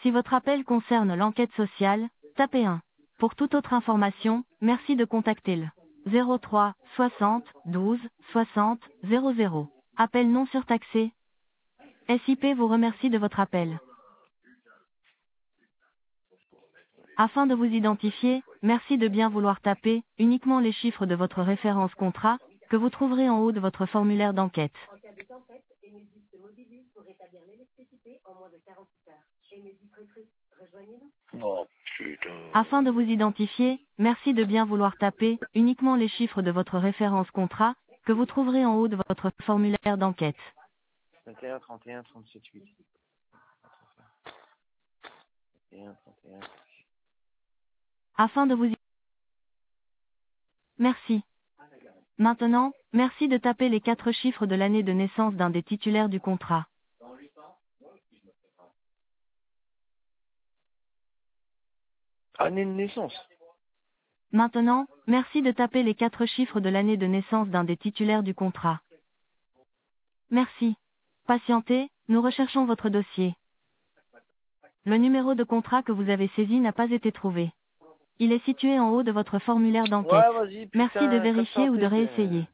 Si votre appel concerne l'enquête sociale, tapez 1. Pour toute autre information, merci de contacter le 03 60 12 60 00. Appel non surtaxé. SIP vous remercie de votre appel. Afin de vous identifier, merci de bien vouloir taper uniquement les chiffres de votre référence contrat, que vous trouverez en haut de votre formulaire d'enquête. Oh putain. Afin de vous identifier, merci de bien vouloir taper uniquement les chiffres de votre référence contrat, que vous trouverez en haut de votre formulaire d'enquête. 21, 31, 37, 8. 21, 31. Afin de vous Merci. Maintenant, merci de taper les 4 chiffres de l'année de naissance d'un des titulaires du contrat. Année de naissance. Maintenant, merci de taper les 4 chiffres de l'année de naissance d'un des titulaires du contrat. Merci. Patientez, nous recherchons votre dossier. Le numéro de contrat que vous avez saisi n'a pas été trouvé. Il est situé en haut de votre formulaire d'enquête. Ouais, vas-y, putain. Merci de vérifier ou de réessayer.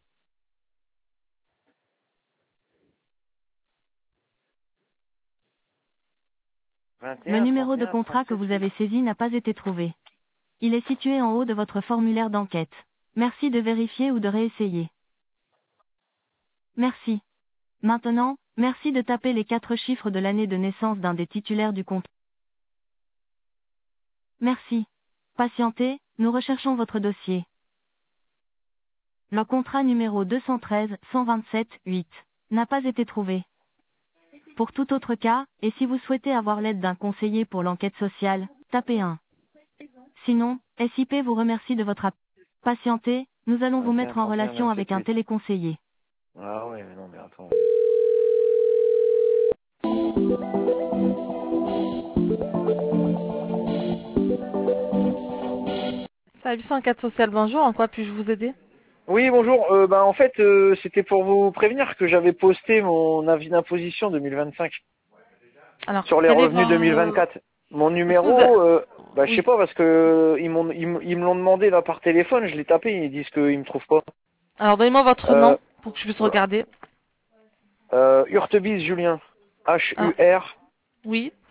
Le numéro de contrat que vous avez saisi n'a pas été trouvé. Il est situé en haut de votre formulaire d'enquête. Merci de vérifier ou de réessayer. Merci. Maintenant, merci de taper les 4 chiffres de l'année de naissance d'un des titulaires du contrat. Merci. Patientez, nous recherchons votre dossier. Le contrat numéro 213 127 8 n'a pas été trouvé. Pour tout autre cas, et si vous souhaitez avoir l'aide d'un conseiller pour l'enquête sociale, tapez 1. Sinon, SIP vous remercie de votre appel. Patientez, nous allons vous mettre en relation avec un téléconseiller. Ah ouais, mais non, mais attends. Service enquête sociale, bonjour, en quoi puis-je vous aider? Oui, bonjour. En fait, c'était pour vous prévenir que j'avais posté mon avis d'imposition 2025 Alors, sur les quel est revenus 2024. Mon numéro, je Oui. sais pas parce que ils me l'ont demandé là par téléphone, je l'ai tapé, ils disent qu'ils me trouvent pas. Alors, donnez-moi votre nom pour que je puisse regarder. Hurtebise Julien. Oui.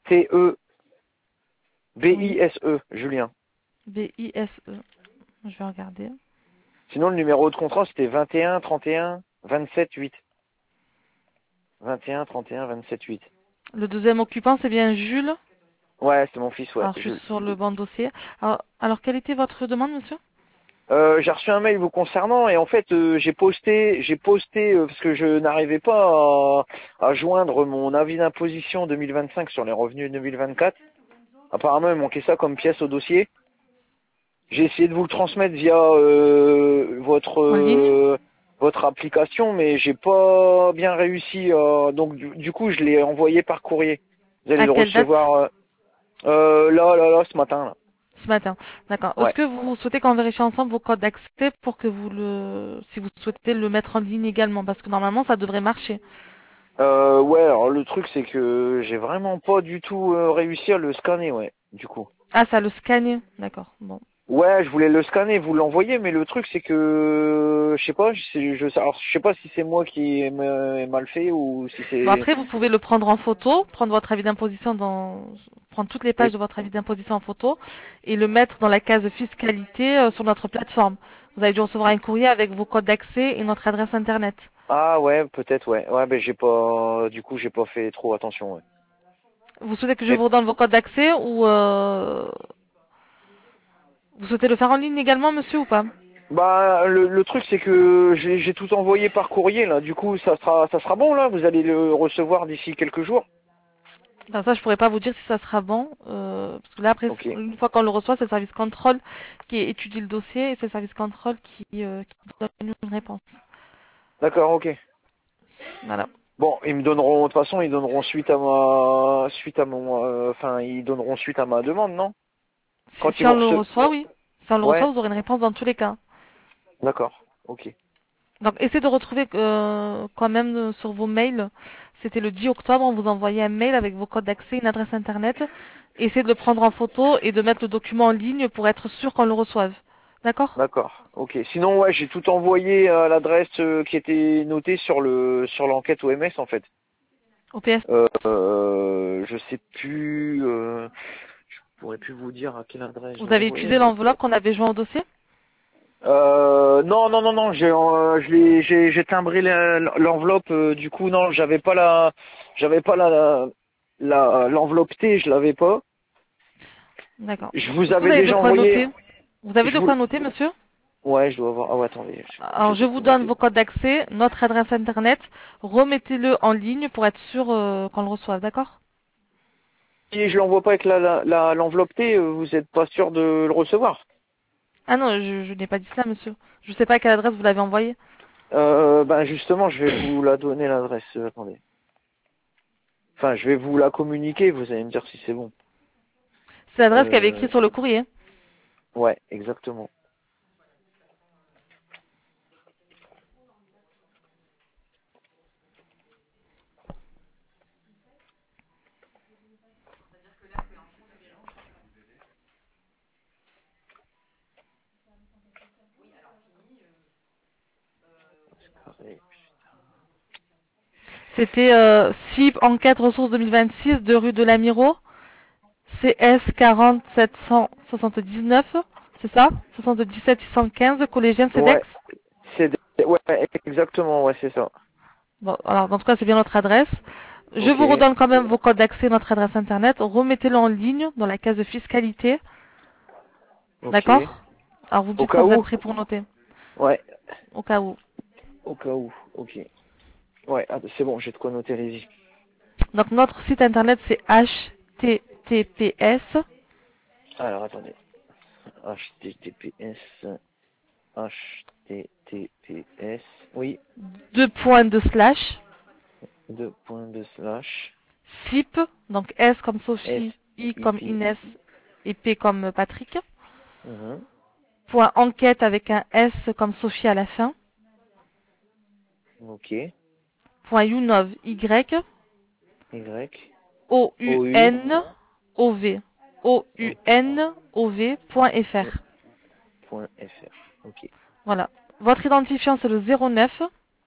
H-U-R-T-E-B-I-S-E, Julien. B-I-S-E. Je vais regarder. Sinon, le numéro de contrat, c'était 21 31 27 8. 21 31 27 8. Le deuxième occupant, c'est bien Jules. Ouais, c'est mon fils, ouais. Alors, je suis sur le banc de dossier. Alors, quelle était votre demande, monsieur? J'ai reçu un mail vous concernant et en fait j'ai posté parce que je n'arrivais pas à joindre mon avis d'imposition 2025 sur les revenus 2024. Apparemment il manquait ça comme pièce au dossier. J'ai essayé de vous le transmettre via votre application, mais j'ai pas bien réussi. Donc du coup je l'ai envoyé par courrier. Vous allez le recevoir là ce matin là. Ce matin, d'accord. Ouais. Est-ce que vous souhaitez qu'on vérifie ensemble vos codes d'accès pour que si vous souhaitez le mettre en ligne également, parce que normalement ça devrait marcher. Ouais, alors le truc c'est que j'ai vraiment pas du tout réussi à le scanner, ouais, du coup. Ah, ça le scanner, d'accord, bon. Ouais, je voulais le scanner, vous l'envoyer, mais le truc c'est que je sais pas, alors je sais pas si c'est moi qui ai mal fait ou si c'est. Bon, après vous pouvez le prendre en photo, prendre votre avis d'imposition prendre toutes les pages de votre avis d'imposition en photo et le mettre dans la case fiscalité sur notre plateforme. Vous avez dû recevoir un courrier avec vos codes d'accès et notre adresse internet. Ah ouais, peut-être ouais. Ouais, ben j'ai pas fait trop attention, ouais. Vous souhaitez que je vous redonne vos codes d'accès ou vous souhaitez le faire en ligne également, monsieur, ou pas? Bah le truc c'est que j'ai tout envoyé par courrier là, du coup ça sera bon là, vous allez le recevoir d'ici quelques jours. Ben ça, je pourrais pas vous dire si ça sera bon, parce que là après, une fois qu'on le reçoit, c'est le service contrôle qui étudie le dossier et c'est le service contrôle qui donne une réponse. D'accord, ok. Voilà. Bon, ils donneront suite à ma demande, non? Si on le reçoit, oui. Si on le reçoit, vous aurez une réponse dans tous les cas. D'accord, ok. Donc, essayez de retrouver quand même sur vos mails C'était le 10 octobre, on vous envoyait un mail avec vos codes d'accès, une adresse internet. Essayez de le prendre en photo et de mettre le document en ligne pour être sûr qu'on le reçoive. D'accord? D'accord. Ok. Sinon, ouais, j'ai tout envoyé à l'adresse qui était notée sur l'enquête OMS en fait. Au PS. Je sais plus. Je pourrais plus vous dire à quelle adresse j'ai Vous avez envoyé. utilisé l'enveloppe qu'on avait joint au dossier? Non. J'ai timbré l'enveloppe. Du coup, non, j'avais pas l'enveloppe T, je l'avais pas. D'accord. Je Est-ce vous que vous avais avez de déjà quoi envoyé. noter? Vous avez Je de vous, quoi noter, monsieur? ouais, je dois avoir. Ah ouais, attendez. Alors, J'ai je de vous quoi donne noter. vos codes d'accès, notre adresse internet. Remettez-le en ligne pour être sûr qu'on le reçoive, d'accord? Si je l'envoie pas avec l'enveloppe T, vous êtes pas sûr de le recevoir. Ah non, je n'ai pas dit cela, monsieur. Je ne sais pas à quelle adresse vous l'avez envoyé. Ben justement, je vais vous la donner l'adresse. Attendez. Enfin, je vais vous la communiquer. Vous allez me dire si c'est bon. C'est l'adresse qu'il y avait écrit Euh, sur le courrier. ouais, exactement. C'était CIP Enquête Ressources 2026 de rue de l'Amiro, CS 40 779, c'est ça? 77 615, collégien Ouais, CEDEX. ouais, exactement. Ouais, c'est ça. Bon, alors dans tout cas, c'est bien notre adresse. Je Ok, vous redonne quand même vos codes d'accès, notre adresse internet. Remettez-le en ligne dans la case de fiscalité. ok. D'accord? Alors vous me Au dites cas quand vous êtes où. prêt pour noter, Ouais, au cas où. au cas où. Ok. Ouais, ah, c'est bon, j'ai de quoi noter, allez-y. Donc notre site internet c'est https Alors attendez. HTTPS. HTTPS. Oui. 2.2/, 2.2/. SIP, donc S comme S. Sophie, I I. comme P. Inès et P comme Patrick. Mhm. Point enquête avec un S comme Sophie à la fin. Ok. Point Younov, Y, Y. OU. O-U-N-O-V. Ok. O-U-N-O-V, point O- .fr. Point .fr. Ok. Voilà. Votre identifiant, c'est le 09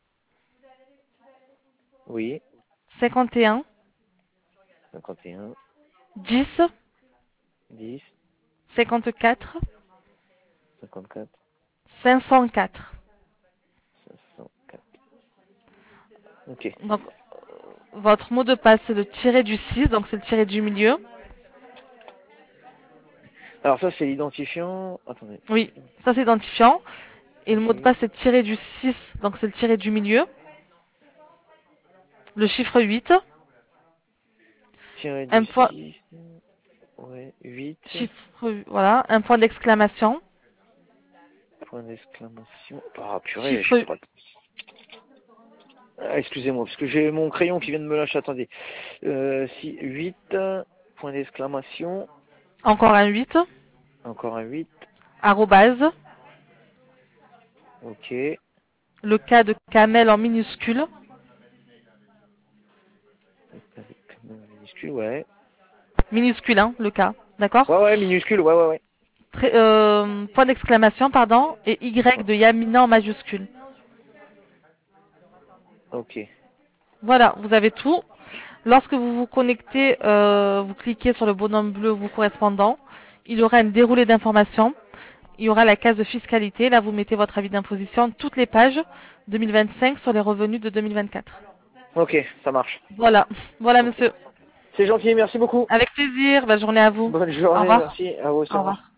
Oui. 51 51. 10 10. 54 54. 504. 504. Ok. Donc, votre mot de passe, c'est le tiré du 6, donc c'est le tiré du milieu. Alors ça c'est l'identifiant. Attendez. Oui, ça c'est identifiant. Et le Ok. mot de passe, c'est tiré du 6, donc c'est le tiré du milieu. Le chiffre 8. Tiré du Un point, 6. Ouais. 8. voilà, un point d'exclamation. Point d'exclamation. Ah purée, j'ai Chiffre, pas. Ah, excusez-moi, parce que j'ai mon crayon qui vient de me lâcher. Attendez. Si 8. Point d'exclamation. encore un 8. Encore un 8. Arrobase. Ok. Le K de Kamel en minuscule. Avec minuscule, ouais. Minuscule, hein, le K. D'accord? Ouais, minuscule, ouais. Point d'exclamation, pardon. Et Y Ouais. de Yamina en majuscule. Ok. Voilà, vous avez tout. Lorsque vous vous connectez, vous cliquez sur le bonhomme bleu vous correspondant. Il y aura un déroulé d'informations. Il y aura la case de fiscalité. Là, vous mettez votre avis d'imposition, toutes les pages 2025 sur les revenus de 2024. Ok, ça marche. Voilà, voilà, Ok. monsieur. C'est gentil, merci beaucoup. Avec plaisir. Bonne journée à vous. Bonne Au journée, revoir. merci. À vous aussi, Au au revoir. revoir.